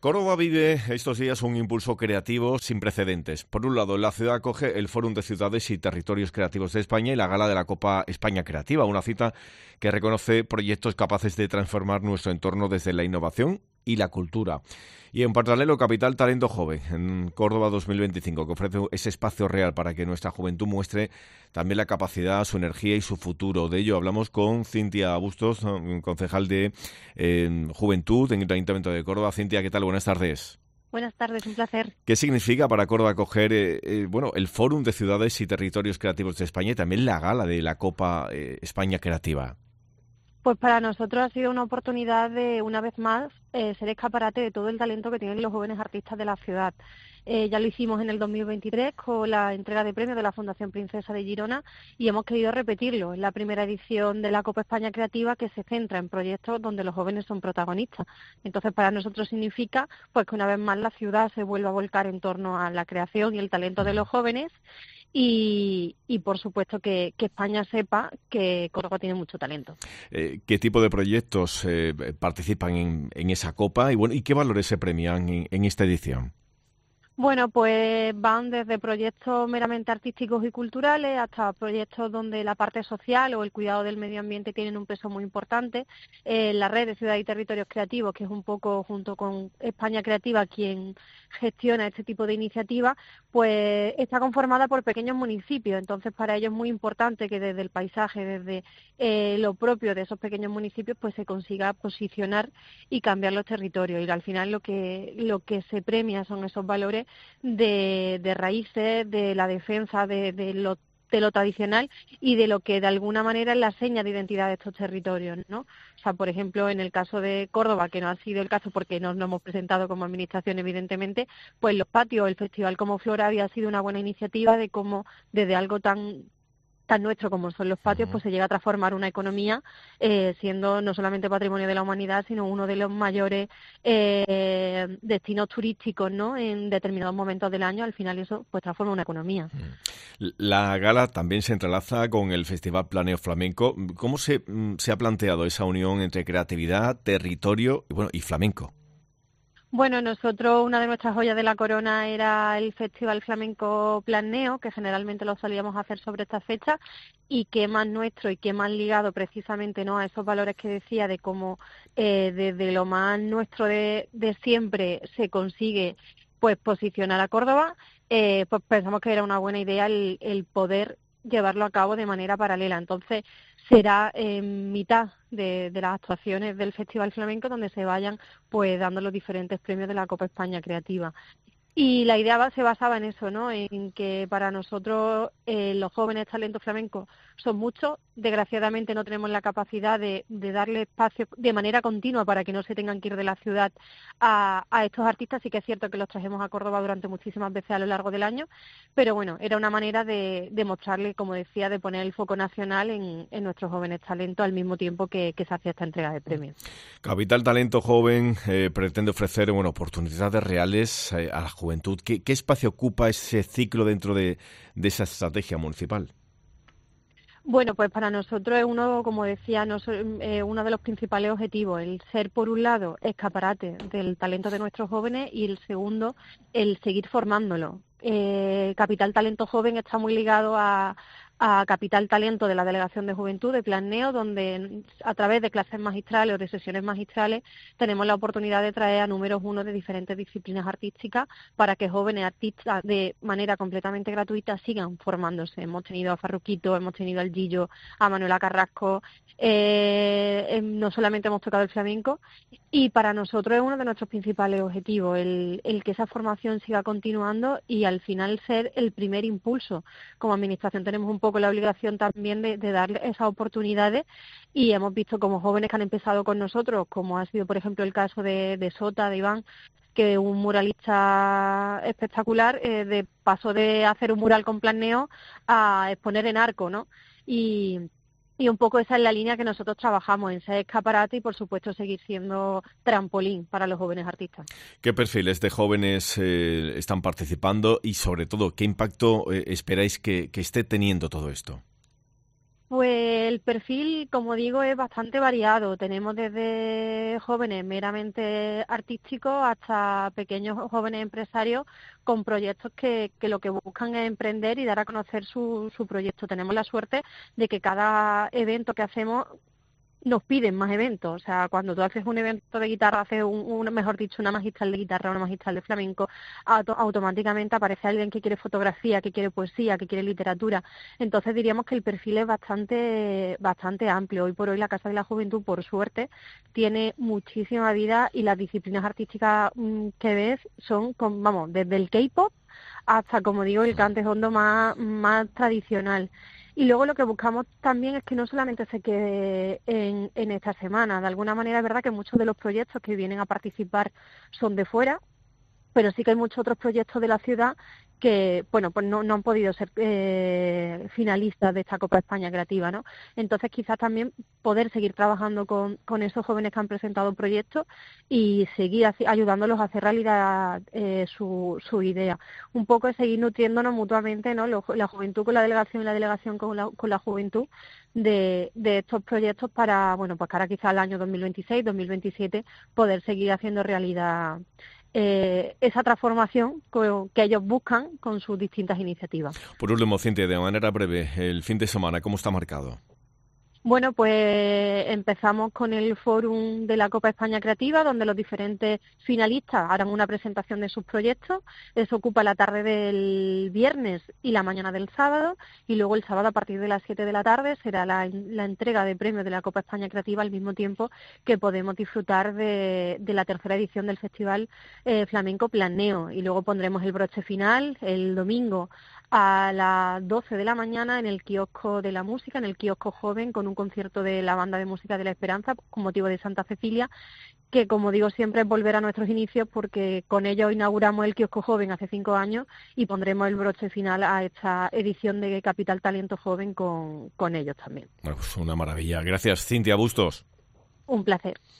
Córdoba vive estos días un impulso creativo sin precedentes. Por un lado, la ciudad acoge el Fórum de Ciudades y Territorios Creativos de España y la Gala de la Copa España Creativa, una cita que reconoce proyectos capaces de transformar nuestro entorno desde la innovación y la cultura. Y en paralelo, Capital Talento Joven, en Córdoba 2025, que ofrece ese espacio real para que nuestra juventud muestre también la capacidad, su energía y su futuro. De ello hablamos con Cintia Bustos, concejal de Juventud en el Ayuntamiento de Córdoba. Cintia, ¿qué tal? Buenas tardes. Buenas tardes, un placer. ¿Qué significa para Córdoba acoger el Fórum de Ciudades y Territorios Creativos de España y también la gala de la Copa España Creativa? Pues para nosotros ha sido una oportunidad de, una vez más, ser escaparate de todo el talento que tienen los jóvenes artistas de la ciudad. Ya lo hicimos en el 2023 con la entrega de premios de la Fundación Princesa de Girona y hemos querido repetirlo. Es la primera edición de la Copa España Creativa que se centra en proyectos donde los jóvenes son protagonistas. Entonces, para nosotros significa pues que una vez más la ciudad se vuelva a volcar en torno a la creación y el talento de los jóvenes. Y por supuesto que España sepa que Córdoba tiene mucho talento. ¿Qué tipo de proyectos participan en esa copa y qué valores se premian en esta edición? Bueno, pues van desde proyectos meramente artísticos y culturales hasta proyectos donde la parte social o el cuidado del medio ambiente tienen un peso muy importante. La red de ciudades y territorios creativos, que es un poco junto con España Creativa quien gestiona este tipo de iniciativas, pues está conformada por pequeños municipios. Entonces, para ellos es muy importante que desde el paisaje, desde lo propio de esos pequeños municipios, pues se consiga posicionar y cambiar los territorios. Y al final lo que se premia son esos valores de raíces, de la defensa de lo tradicional y de lo que de alguna manera es la seña de identidad de estos territorios, ¿no? O sea, por ejemplo, en el caso de Córdoba, que no ha sido el caso porque no nos hemos presentado como administración, evidentemente, pues los patios, el festival como Flora había sido una buena iniciativa de cómo desde algo tan nuestro como son los patios, pues se llega a transformar una economía siendo no solamente patrimonio de la humanidad, sino uno de los mayores destinos turísticos, ¿no? En determinados momentos del año, al final eso pues transforma una economía. La gala también se entrelaza con el Festival Planeo Flamenco. ¿Cómo se ha planteado esa unión entre creatividad, territorio y flamenco? Bueno, nosotros, una de nuestras joyas de la corona era el Festival Flamenco Planeo, que generalmente lo solíamos hacer sobre esta fecha, y qué más nuestro y qué más ligado precisamente, ¿no?, a esos valores que decía de cómo desde lo más nuestro de siempre se consigue pues posicionar a Córdoba, pues pensamos que era una buena idea el poder llevarlo a cabo de manera paralela. Entonces, será en mitad de las actuaciones del Festival Flamenco donde se vayan pues dando los diferentes premios de la Copa España Creativa. Y la idea se basaba en eso, ¿no? En que para nosotros los jóvenes talentos flamencos son muchos. Desgraciadamente no tenemos la capacidad de darle espacio de manera continua para que no se tengan que ir de la ciudad a estos artistas. Sí que es cierto que los trajimos a Córdoba durante muchísimas veces a lo largo del año, pero bueno, era una manera de mostrarle, como decía, de poner el foco nacional en nuestros jóvenes talentos al mismo tiempo que se hacía esta entrega de premios. Capital Talento Joven pretende ofrecer oportunidades reales a la juventud. ¿Qué espacio ocupa ese ciclo dentro de esa estrategia municipal? Bueno, pues para nosotros es uno, como decía, uno de los principales objetivos, el ser, por un lado, escaparate del talento de nuestros jóvenes y el segundo, el seguir formándolo. Capital Talento Joven está muy ligado a Capital Talento de la Delegación de Juventud de Plan Neo, donde a través de clases magistrales o de sesiones magistrales tenemos la oportunidad de traer a números uno de diferentes disciplinas artísticas para que jóvenes artistas de manera completamente gratuita sigan formándose. Hemos tenido a Farruquito, hemos tenido al Gillo, a Manuela Carrasco, no solamente hemos tocado el flamenco, y para nosotros es uno de nuestros principales objetivos, el que esa formación siga continuando y al final ser el primer impulso. Como administración tenemos un poco la obligación también de darle esas oportunidades y hemos visto como jóvenes que han empezado con nosotros, como ha sido por ejemplo el caso de Sota, de Iván, que un muralista espectacular, pasó de hacer un mural con Plan Neo a exponer en arco, ¿no? Y un poco esa es la línea que nosotros trabajamos, en ser escaparate y, por supuesto, seguir siendo trampolín para los jóvenes artistas. ¿Qué perfiles de jóvenes están participando y, sobre todo, qué impacto esperáis que esté teniendo todo esto? Pues el perfil, como digo, es bastante variado. Tenemos desde jóvenes meramente artísticos hasta pequeños jóvenes empresarios con proyectos que lo que buscan es emprender y dar a conocer su proyecto. Tenemos la suerte de que cada evento que hacemos nos piden más eventos. O sea, cuando tú haces un evento de guitarra, haces mejor dicho, una magistral de guitarra, una magistral de flamenco, automáticamente aparece alguien que quiere fotografía, que quiere poesía, que quiere literatura. Entonces diríamos que el perfil es bastante amplio. Hoy por hoy la Casa de la Juventud, por suerte, tiene muchísima vida y las disciplinas artísticas que ves son, vamos, desde el K-pop hasta, como digo, el cante hondo más tradicional. Y luego lo que buscamos también es que no solamente se quede en esta semana. De alguna manera es verdad que muchos de los proyectos que vienen a participar son de fuera, pero sí que hay muchos otros proyectos de la ciudad que, bueno, pues no han podido ser finalistas de esta Copa España Creativa, ¿no? Entonces quizás también poder seguir trabajando con esos jóvenes que han presentado proyectos y seguir ayudándolos a hacer realidad su idea. Un poco es seguir nutriéndonos mutuamente, ¿no? La juventud con la delegación y la delegación con la juventud de estos proyectos para, bueno, pues cara quizás al año 2026, 2027, poder seguir haciendo realidad esa transformación que ellos buscan con sus distintas iniciativas. Por último, Cintia, de manera breve, el fin de semana, ¿cómo está marcado? Bueno, pues empezamos con el Fórum de la Copa España Creativa, donde los diferentes finalistas harán una presentación de sus proyectos. Eso ocupa la tarde del viernes y la mañana del sábado, y luego el sábado a partir de las 7 de la tarde será la entrega de premios de la Copa España Creativa, al mismo tiempo que podemos disfrutar de la tercera edición del Festival Flamenco Planeo. Y luego pondremos el broche final el domingo a las 12 de la mañana en el kiosco de la música, en el kiosco joven, con un concierto de la Banda de Música de la Esperanza con motivo de Santa Cecilia, que, como digo siempre, es volver a nuestros inicios, porque con ello inauguramos el kiosco joven hace 5 años y pondremos el broche final a esta edición de Capital Talento Joven con ellos también. Bueno, pues una maravilla. Gracias, Cintia Bustos. Un placer.